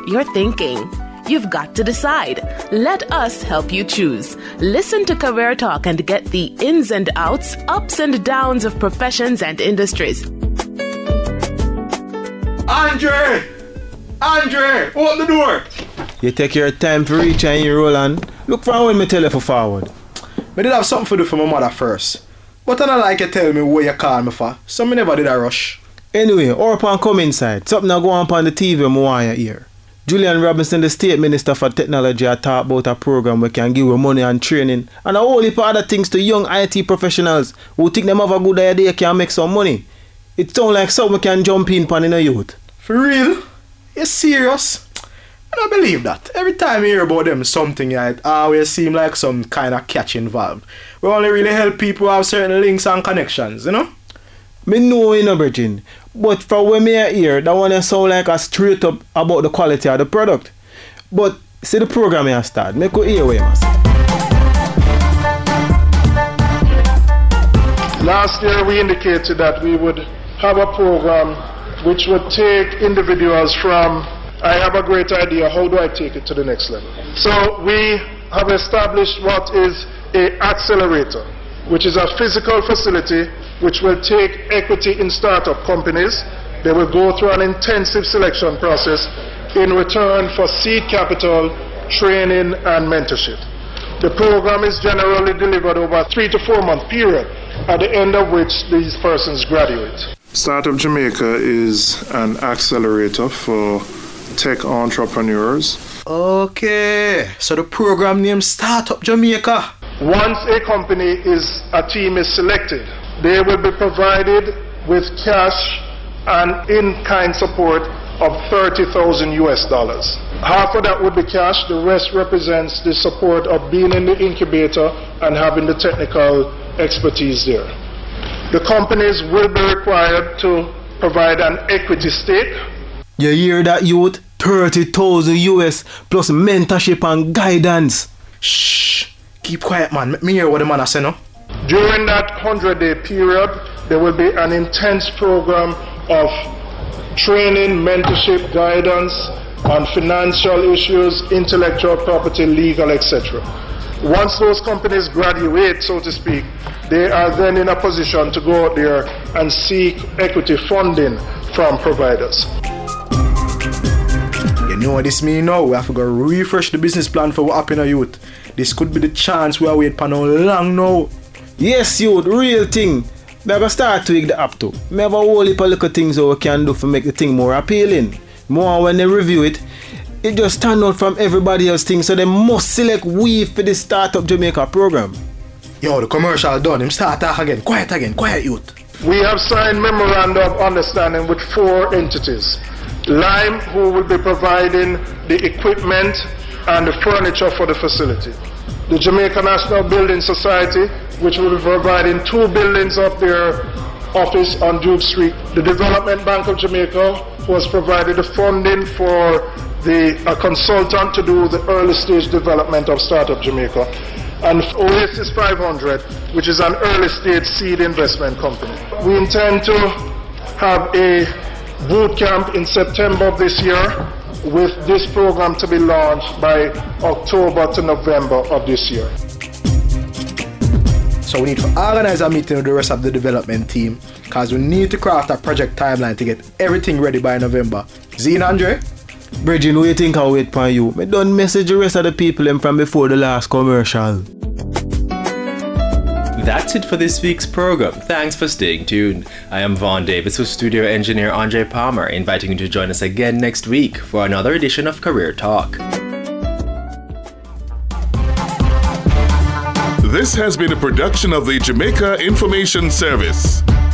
you're thinking. You've got to decide. Let us help you choose. Listen to Career Talk and get the ins and outs, ups and downs of professions and industries. Andre, open the door. You take your time to reach and you roll on. Look for when me tell you for forward. I did have something to do for my mother first. But I don't like you tell me what you call me for. So me never did a rush. Anyway, Orpan come inside. Something that go on the TV I want you hear. Julian Robinson, the State Minister for Technology, I talk about a program where can give you money and training and a whole heap of other things to young IT professionals who think them have a good idea can make some money. It sounds like something we can jump in on in a youth. For real? You serious? I don't believe that. Every time I hear about them, something it always seem like some kind of catch involved. We only really help people have certain links and connections, you know? Me know you know, Virgin. But for when me hear, that one sound like a straight up about the quality of the product. But see the program here start. Me could hear what you must say. Last year we indicated that we would have a program which would take individuals from, I have a great idea, how do I take it to the next level? So we have established what is an accelerator, which is a physical facility which will take equity in startup companies. They will go through an intensive selection process in return for seed capital, training, and mentorship. The program is generally delivered over a 3 to 4 month period, at the end of which these persons graduate. Startup Jamaica is an accelerator for tech entrepreneurs. Okay, so the program named Startup Jamaica. Once a team is selected, they will be provided with cash and in-kind support of $30,000 US. Half of that would be cash, the rest represents the support of being in the incubator and having the technical expertise there. The companies will be required to provide an equity stake. You hear that, youth? 30,000 US plus mentorship and guidance. Shh, keep quiet, man. Let me hear what the man has said now. During that 100-day period, there will be an intense program of training, mentorship, guidance on financial issues, intellectual property, legal, etc. Once those companies graduate, so to speak, they are then in a position to go out there and seek equity funding from providers. You know what this means now? We have to go refresh the business plan for what happened to youth. This could be the chance we are waiting for how long now. Yes, youth, real thing. We have to start tweak the app too. We have a whole heap of little things that we can do to make the thing more appealing. More when they review it, it just stand out from everybody else's thing, so they must select we for the Startup Jamaica program. Yo, the commercial done. Him start talk again. Quiet youth. We have signed memorandum of understanding with 4 entities. Lime, who will be providing the equipment and the furniture for the facility. The Jamaica National Building Society, which will be providing 2 buildings of their office on Duke Street. The Development Bank of Jamaica, who has provided the funding for a consultant to do the early stage development of Startup Jamaica. And Oasis 500, which is an early stage seed investment company. We intend to have a boot camp in September of this year, with this program to be launched by October to November of this year. So we need to organize a meeting with the rest of the development team, because we need to craft a project timeline to get everything ready by November. Zine, Andre? Bridget, what you think I'll wait for you? I don't message the rest of the people from before the last commercial. That's it for this week's program. Thanks for staying tuned. I am Vaughn Davis with studio engineer Andre Palmer, inviting you to join us again next week for another edition of Career Talk. This has been a production of the Jamaica Information Service.